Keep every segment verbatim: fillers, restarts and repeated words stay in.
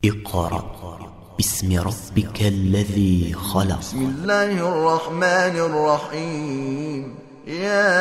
اقرأ باسم ربك الذي خلق. بسم الله الرحمن الرحيم. يا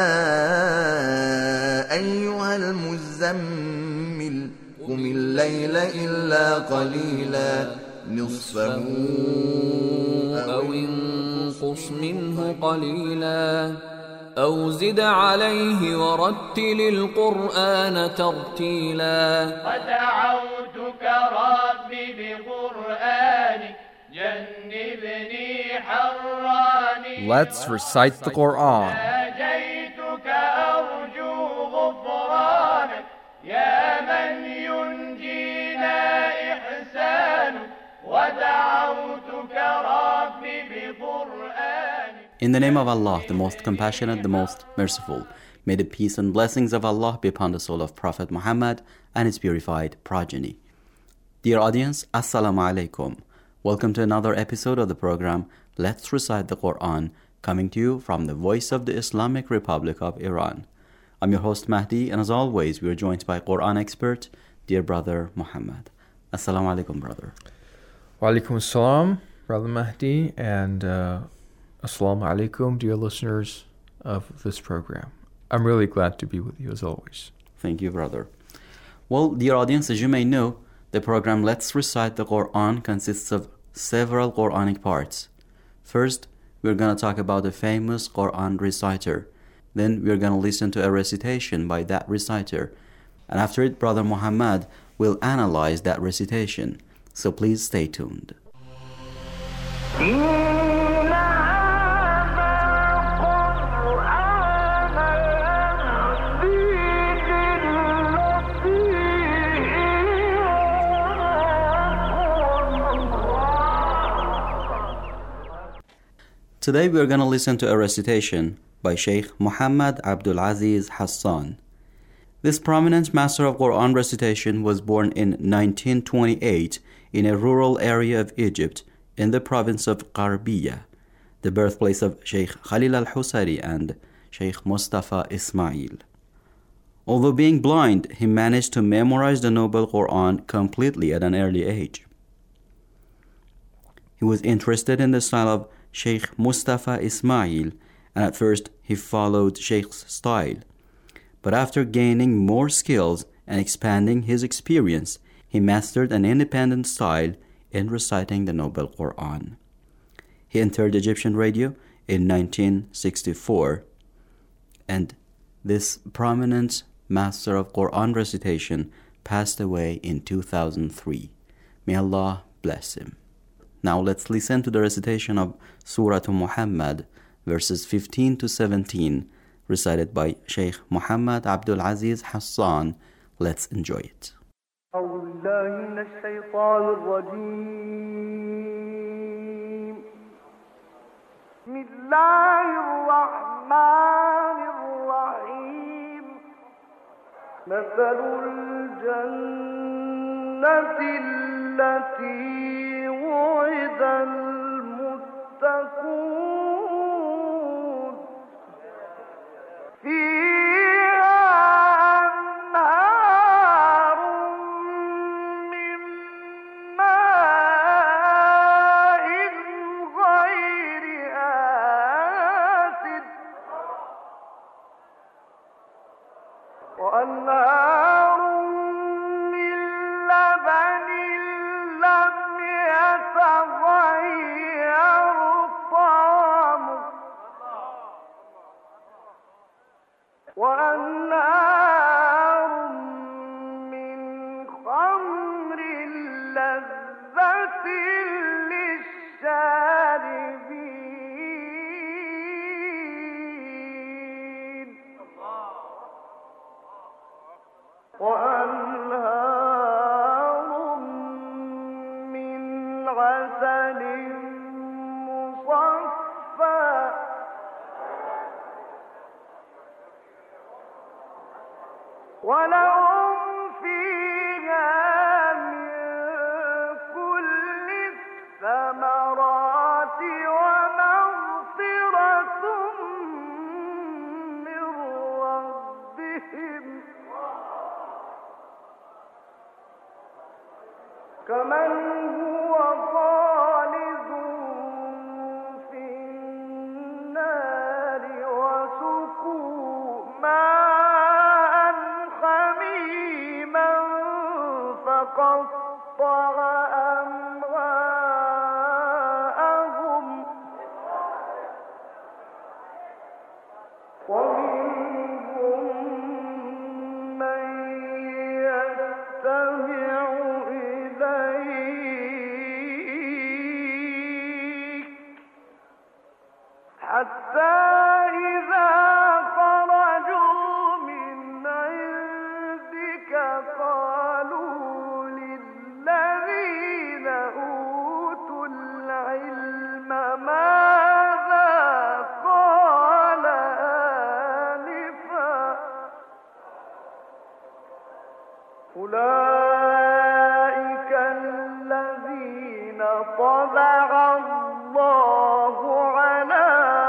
أيها المزمل قم الليل إلا قليلا نصفه أو انقص منه قليلا أو زد عليه ورتل القرآن ترتيلا. ودعوتك ربي بقرآنك جنبني حراني. Let's recite the Quran. ناجيتك أرجو غفرانك يا من ينجينا إحسانك. ودعوتك ربي بقرآنك. In the name of Allah, the most compassionate, the most merciful. May the peace and blessings of Allah be upon the soul of Prophet Muhammad and his purified progeny. Dear audience, Assalamu alaikum. Welcome to another episode of the program Let's Recite the Quran, coming to you from the voice of the Islamic Republic of Iran. I'm your host Mahdi, and as always, we are joined by Quran expert, dear brother Muhammad. Assalamu alaikum, brother. Wa alaikum assalam, Brother Mahdi, and uh, assalamu alaikum, dear listeners of this program. I'm really glad to be with you as always. Thank you, brother. Well, dear audience, as you may know, the program Let's Recite the Quran consists of several Quranic parts. First, we're going to talk about a famous Quran reciter. Then we're going to listen to a recitation by that reciter. And after it, Brother Muhammad will analyze that recitation. So please stay tuned. Today we are going to listen to a recitation by Sheikh Muhammad Abdul Aziz Hassan. This prominent master of Quran recitation was born in nineteen twenty-eight in a rural area of Egypt in the province of Qarbiya, the birthplace of Sheikh Khalil al-Husari and Sheikh Mustafa Ismail. Although being blind, he managed to memorize the Noble Quran completely at an early age. He was interested in the style of Sheikh Mustafa Ismail, and at first he followed Sheikh's style. But after gaining more skills and expanding his experience, he mastered an independent style in reciting the Noble Quran. He entered Egyptian radio in nineteen sixty-four, and this prominent master of Quran recitation passed away in two thousand three. May Allah bless him. Now let's listen to the recitation of Surah Muhammad, verses fifteen to seventeen, recited by Sheikh Muhammad Abdul Aziz Hassan. Let's enjoy it. مثل الجنة التي وعد المتقون فيها أنهار من ماء غير آسن وأنهار من لبن لم يتغير طعمه وأنهار من خمر لذة للشاربين وأنهار من عسل مصفى ولهم فيها من كل الثمرات ومغفرة من ربهم كمن ومن هو خالد في النار وسقوا ماء حميما فقطع أمعاءهم ومنهم من يستمع إليك حتى إذا خرجوا من عندك قالوا للذين أوتوا العلم ماذا قال آنفا أولئك الذين طبع الله على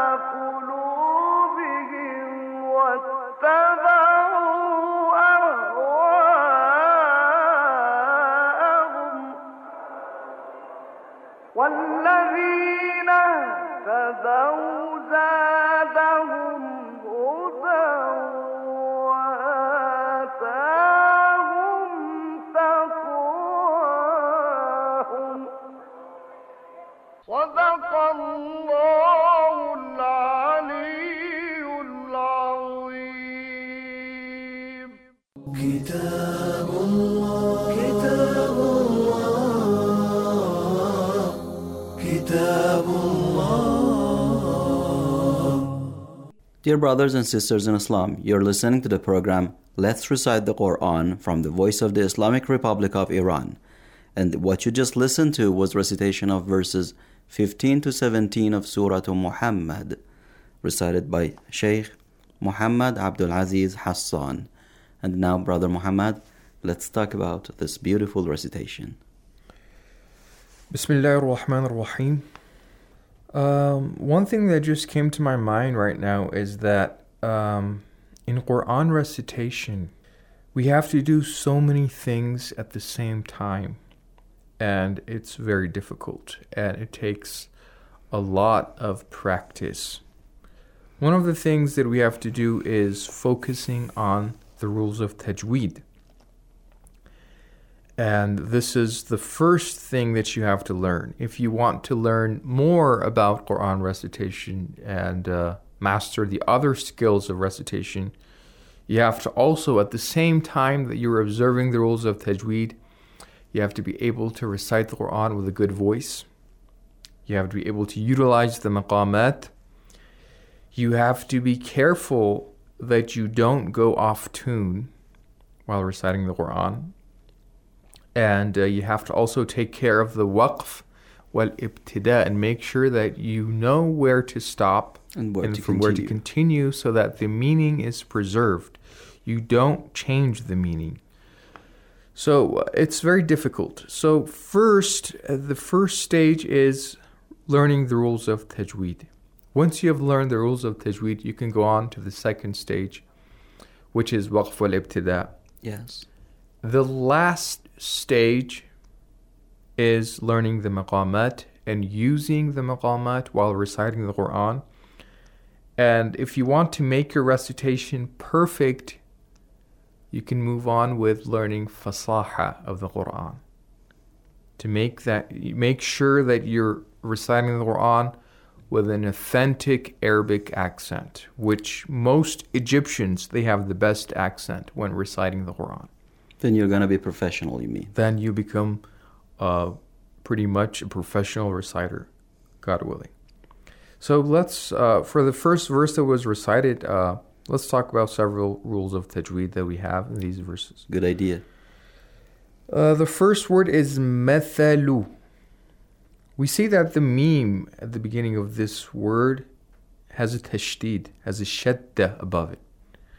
قلوبهم واتبعوا أهواءهم والذين اهتدوا زادهم هدى وآتاهم تقواهم صدق الله العلي العظيم كتاب الله كتاب الله كتاب الله. Dear brothers and sisters in Islam, you're listening to the program Let's Recite the Quran from the Voice of the Islamic Republic of Iran. And what you just listened to was recitation of verses fifteen to seventeen of Surah Muhammad, recited by Sheikh Muhammad Abdul Aziz Hassan. And now, Brother Muhammad, let's talk about this beautiful recitation. Bismillah ar-Rahman ar-Rahim. Um, one thing that just came to my mind right now is that um, in Quran recitation, we have to do so many things at the same time. And it's very difficult. And it takes a lot of practice. One of the things that we have to do is focusing on the rules of tajweed. And this is the first thing that you have to learn. If you want to learn more about Quran recitation and uh, master the other skills of recitation, you have to also, at the same time that you're observing the rules of tajweed, you have to be able to recite the Quran with a good voice. You have to be able to utilize the maqamat. You have to be careful that you don't go off tune while reciting the Quran. And uh, you have to also take care of the waqf wal ibtida and make sure that you know where to stop And where and to from where to continue. continue so that the meaning is preserved. You don't change the meaning. So uh, it's very difficult. So first, uh, the first stage is learning the rules of tajweed. Once you have learned the rules of tajweed, you can go on to the second stage, which is waqf wal ibtida. Yes. The last stage is learning the maqamat and using the maqamat while reciting the Quran. And if you want to make your recitation perfect, you can move on with learning fasaha of the Quran. To make that, make sure that you're reciting the Quran with an authentic Arabic accent, which most Egyptians, they have the best accent when reciting the Quran. Then you're going to be professional, you mean? Then you become uh, pretty much a professional reciter, God willing. So let's, uh, for the first verse that was recited, uh, let's talk about several rules of tajweed that we have in these verses. Good idea. Uh, the first word is mathalu. We see that the meme at the beginning of this word has a tashdid, has a shadda above it.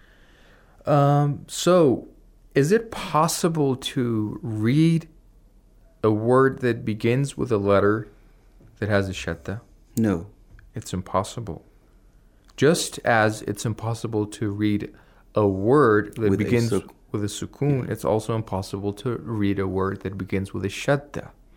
Um, so, is it possible to read a word that begins with a letter that has a shadda? No. It's impossible. Just as it's impossible to read a word that With a begins suk- with a sukoon, it's also impossible to read a word that begins with a shadda.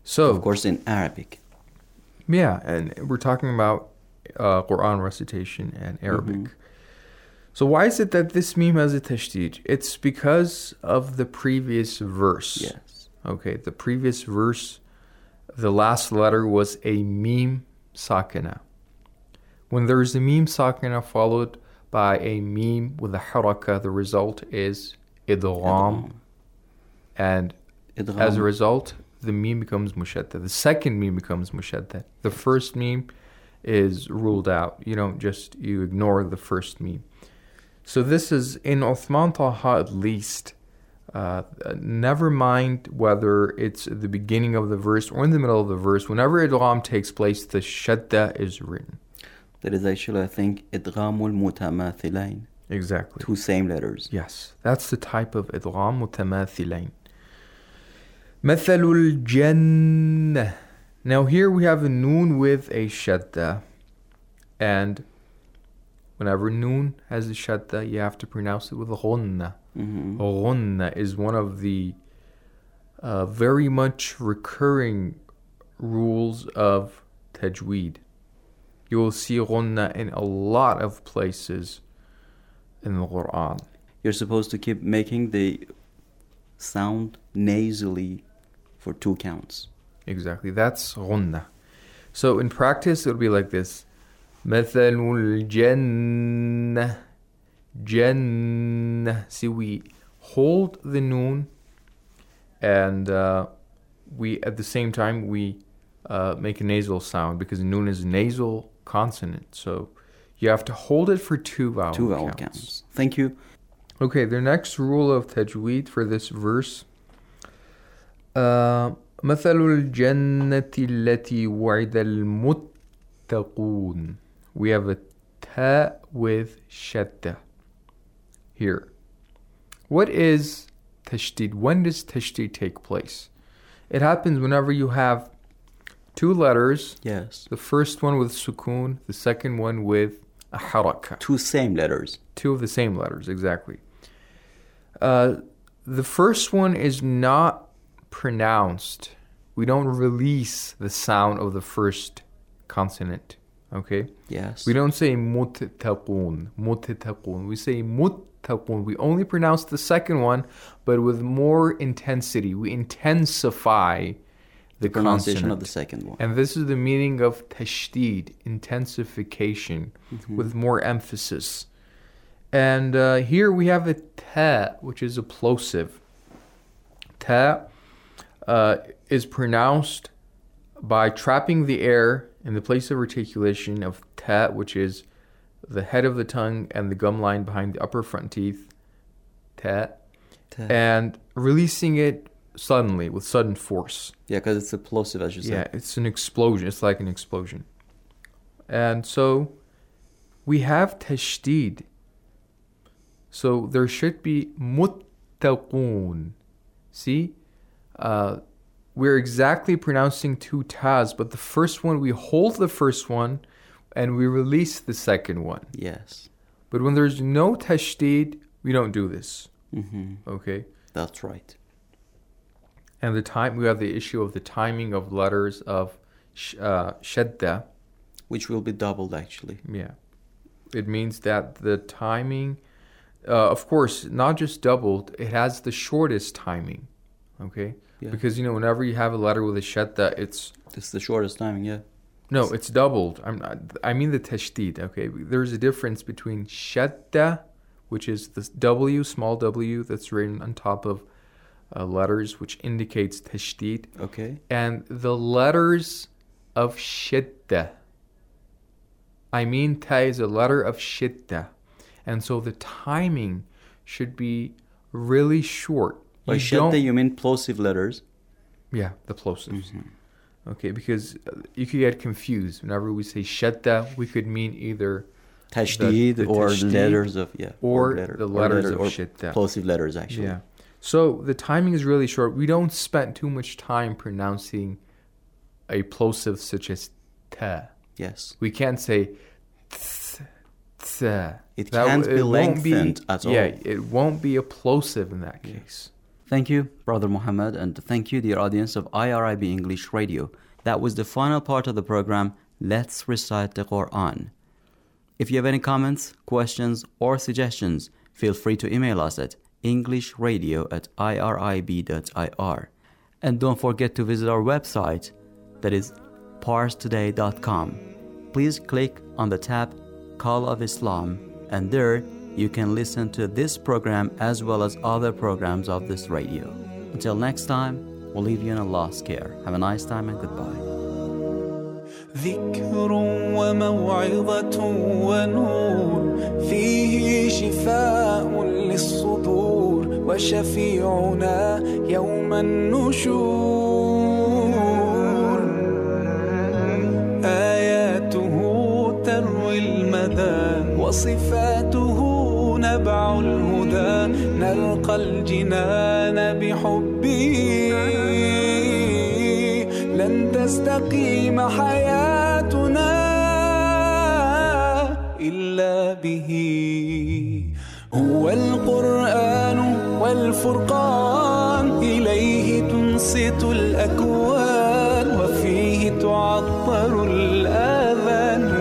So, Of course, in Arabic. yeah, and we're talking about uh, Quran recitation and Arabic. So why is it that this meme has a tashdid? It's because of the previous verse. Yes. Okay, the previous verse, the last letter was a meme sakina. When there is a meme sakina followed by a meme with a haraka, the result is idgham. And Idgham. as a result, the meme becomes mushadda. The second meme becomes mushadda. The first meme is ruled out. You don't just, you ignore the first meme. So this is, in Uthman Taha at least, uh, never mind whether it's the beginning of the verse or in the middle of the verse, whenever idgham takes place, the shadda is written. That is actually, I think, إدغام المتماثلين. Exactly. Two same letters. Yes, that's the type of idgham mutamathilain. مثل الجنة. Now here we have a noon with a shadda, and whenever noon has a shadda, you have to pronounce it with a ghunna. Mm-hmm. Ghunna is one of the uh, very much recurring rules of tajweed. You will see ghunna in a lot of places in the Quran. You're supposed to keep making the sound nasally for two counts. Exactly, that's ghunna. So in practice, it'll be like this. مثل الجنة. Jannah. See, we hold the noon, and uh, we at the same time we uh, make a nasal sound because noon is a nasal consonant. So you have to hold it for two vowel Two vowel counts. counts. Thank you. Okay, the next rule of tajweed for this verse. Uh, مثل الجنة التي وعد المتقون. We have a ta with shadda here. What is tashdid? When does tashdid take place? It happens whenever you have two letters. Yes. The first one with sukoon, the second one with a haraka. Two same letters. Two of the same letters, exactly. Uh, the first one is not pronounced. We don't release the sound of the first consonant. Okay? Yes. We don't say muttaqun, muttaqun. We say muttaqun. We only pronounce the second one, but with more intensity. We intensify the pronunciation consonant. of the second one. And this is the meaning of tashdid, intensification, Mm-hmm. with more emphasis. And uh, here we have a ta, which is a plosive. Ta uh, is pronounced by trapping the air in the place of articulation of ta, which is the head of the tongue and the gum line behind the upper front teeth, ta, Ta. and releasing it suddenly with sudden force. Yeah, because it's a plosive, as you Yeah, said. it's an explosion. It's like an explosion. And so we have tashdid. So there should be muttaqun. See? Uh, we're exactly pronouncing two tas, but the first one, we hold the first one and we release the second one. Yes. But when there's no tashdid, we don't do this. Mm-hmm. Okay? That's right. And the time, we have the issue of the timing of letters of sh- uh, shadda. Which will be doubled, actually. Yeah. It means that the timing, uh, of course, not just doubled, it has the shortest timing. Okay? Yeah. Because, you know, whenever you have a letter with a shadda, it's... It's the shortest timing, yeah. No, it's doubled. I'm not, I mean the tashdid, okay? There's a difference between shadda, which is the W, small w, that's written on top of uh, letters, which indicates tashdid, Okay. and the letters of shidda. I mean, ta is a letter of shidda. And so the timing should be really short. By You shadda, don't- you mean plosive letters. Yeah, the plosives. Okay, because uh, you could get confused. Whenever we say shadda, we could mean either Tashdid the or tashdid letters of, yeah. or letter- the or letters letter- of or shidda. plosive letters, actually. Yeah. So the timing is really short. We don't spend too much time pronouncing a plosive such as ta. Yes. We can't say th, th. It That can't w- be won't lengthened at all. Yeah, it won't be a plosive in that case. Thank you, Brother Muhammad, and thank you, dear audience of I R I B English Radio. That was the final part of the program, Let's Recite the Quran. If you have any comments, questions, or suggestions, feel free to email us at englishradio at irib dot I R. And don't forget to visit our website, that is pars today dot com. Please click on the tab Call of Islam, and there you can listen to this program as well as other programs of this radio. Until next time, we'll leave you in Allah's care. Have a nice time and goodbye. ذكر وموعظة ونور فيه شفاء للصدور وشفيعنا يوم النشور آياته تروي المدى وصفاته نبع الهدى نلقى الجنان بحبه لن تستقيم حياتنا إلا به هو القرآن والفرقان إليه تنصت الأكوان وفيه تعطر الآذان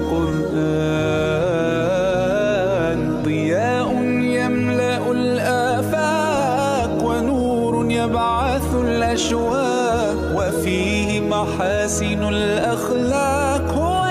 والقرآن ضياء يملأ الآفاق ونور يبعث الأشواق وفيه محاسن الأخلاق هو